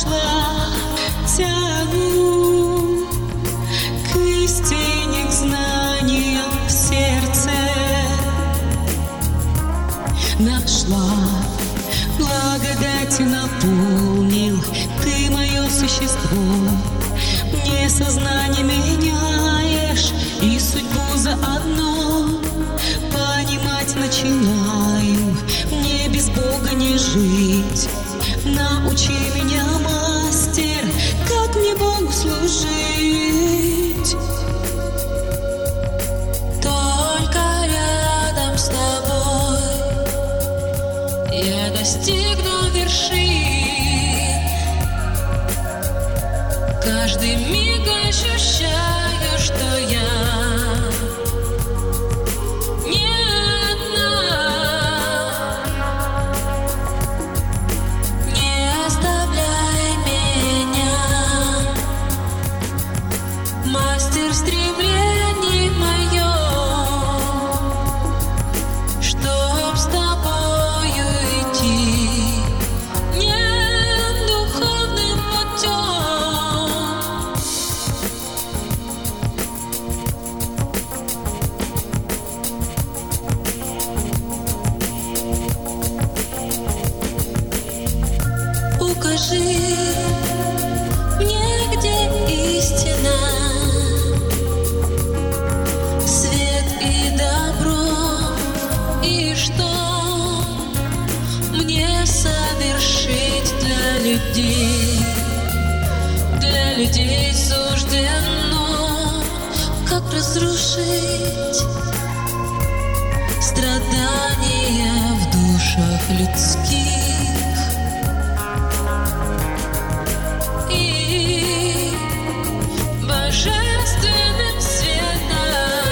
нашла, тягу к истине, к знаниям в сердце. Нашла, благодать наполнил ты мое существо. Мне сознание меняешь и судьбу заодно. Понимать начинаю, мне без Бога не жить. Научи меня, мастер, как мне Богу служить. Только рядом с тобой я достигну вершин. Каждый миг ощущаю, что я мастер стремлений мое, чтоб с тобою идти не духовным путем. Укажи мне, где истина, совершить для людей суждено, как разрушить страдания в душах людских. И божественным светом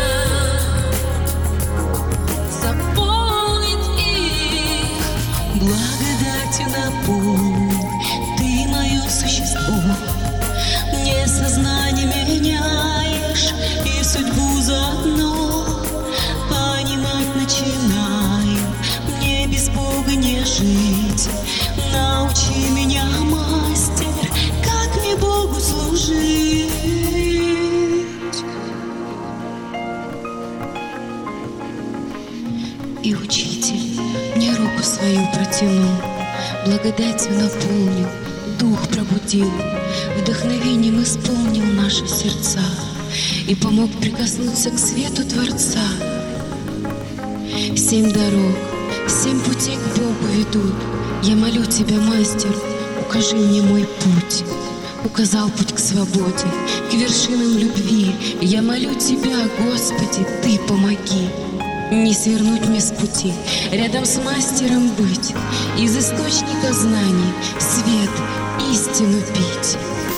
заполнить их. Благодатью наполни ты мое существо. Мне сознание меняешь и судьбу заодно. Понимать начинаю, мне без Бога не жить. Научи меня, мастер, как мне Богу служить. И учитель мне руку свою протянул, благодатью наполнил, дух пробудил, вдохновением исполнил наши сердца и помог прикоснуться к свету Творца. 7 дорог, 7 путей к Богу ведут. Я молю Тебя, мастер, укажи мне мой путь. Указал путь к свободе, к вершинам любви. Я молю Тебя, Господи, Ты помоги. Не свернуть мне с пути, рядом с мастером быть, из источника знаний свет, истину пить.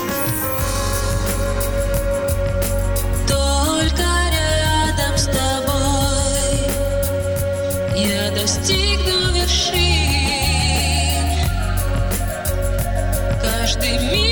Только рядом с тобой я достигну вершин. Каждый миг